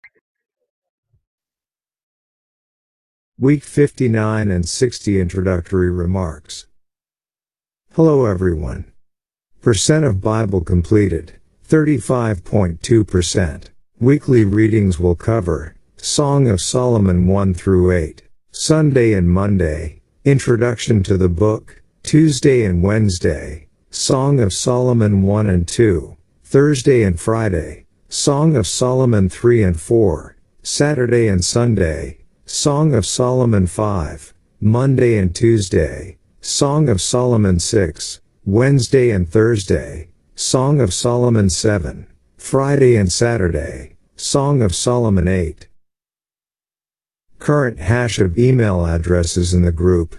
Week 59 and 60 Introductory Remarks. Hello everyone. Percent of Bible completed, 35.2%. Weekly readings will cover Song of Solomon 1 through 8, Sunday and Monday, Introduction to the Book, Tuesday and Wednesday, Song of Solomon 1 and 2, Thursday and Friday, Song of Solomon 3 and 4, Saturday and Sunday, Song of Solomon 5, Monday and Tuesday, Song of Solomon 6, Wednesday and Thursday, Song of Solomon 7, Friday and Saturday, Song of Solomon 8. Current hash of email addresses in the group,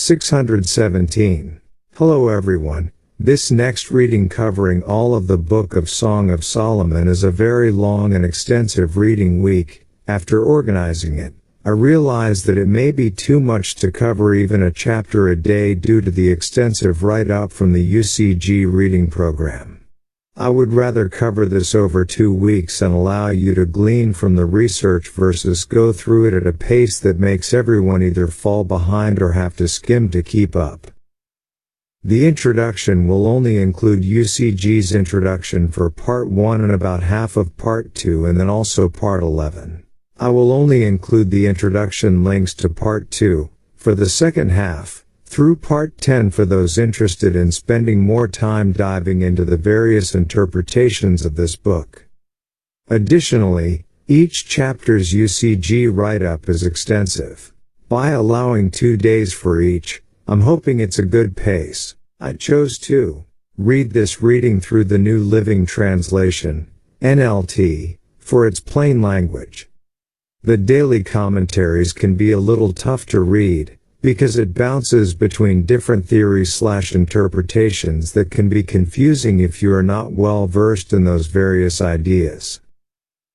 617. Hello everyone. This next reading covering all of the Book of Song of Solomon is a very long and extensive reading week. After organizing it, I realized that it may be too much to cover even a chapter a day due to the extensive write-up from the UCG reading program. I would rather cover this over 2 weeks and allow you to glean from the research versus go through it at a pace that makes everyone either fall behind or have to skim to keep up. The introduction will only include UCG's introduction for Part 1 and about half of Part 2 and then also Part 11. I will only include the introduction links to Part 2, for the second half, through Part 10 for those interested in spending more time diving into the various interpretations of this book. Additionally, each chapter's UCG write-up is extensive. By allowing 2 days for each, I'm hoping it's a good pace. I chose to read this reading through the New Living Translation, NLT, for its plain language. The daily commentaries can be a little tough to read, because it bounces between different theories/interpretations that can be confusing if you are not well versed in those various ideas.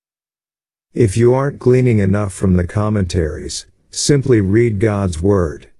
If you aren't gleaning enough from the commentaries, simply read God's Word.